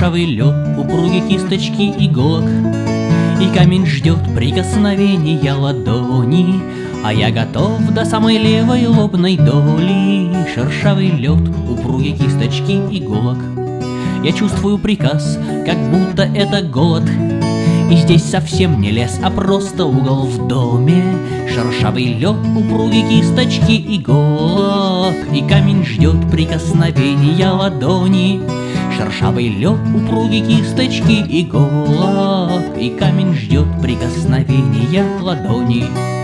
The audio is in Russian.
Шершавый лед, упругие кисточки иголок, и камень ждет прикосновения ладони, а я готов до самой левой лобной доли. Шершавый лед, упругие кисточки иголок. Я чувствую приказ, как будто это голод, и здесь совсем не лес, а просто угол в доме. Шершавый лед, упругие кисточки иголок, и камень ждет прикосновения ладони. Шершавый лед, упругие кисточки иголок, и камень ждет прикосновения ладони.